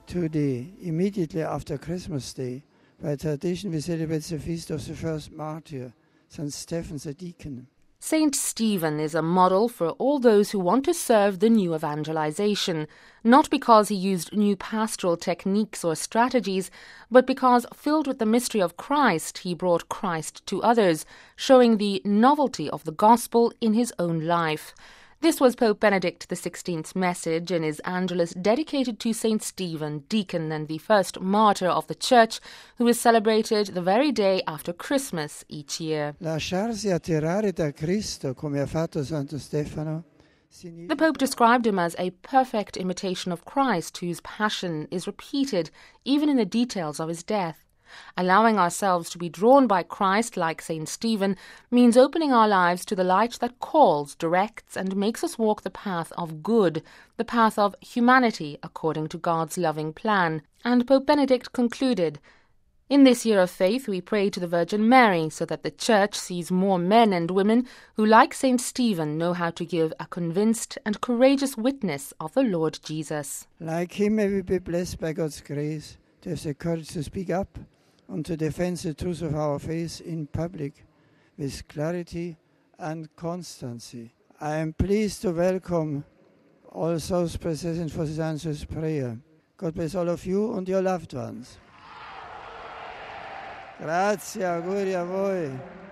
Today, immediately after Christmas Day, by tradition we celebrate the feast of the first martyr, St. Stephen the Deacon. Saint Stephen is a model for all those who want to serve the new evangelization, not because he used new pastoral techniques or strategies, but because, filled with the mystery of Christ, he brought Christ to others, showing the novelty of the gospel in his own life. This was Pope Benedict XVI's message in his Angelus dedicated to Saint Stephen, deacon and the first martyr of the Church, who is celebrated the very day after Christmas each year. Lasciarsi attirare da Cristo, come ha fatto Santo Stefano. The Pope described him as a perfect imitation of Christ, whose passion is repeated even in the details of his death. Allowing ourselves to be drawn by Christ like St. Stephen means opening our lives to the light that calls, directs, and makes us walk the path of good, the path of humanity according to God's loving plan. And Pope Benedict concluded, "In this year of faith we pray to the Virgin Mary so that the Church sees more men and women who, like St. Stephen, know how to give a convinced and courageous witness of the Lord Jesus." Like him, may we be blessed by God's grace to have the courage to speak up and to defend the truth of our faith in public with clarity and constancy. I am pleased to welcome all those present for this answers prayer. God bless all of you and your loved ones. Grazie, auguri a voi.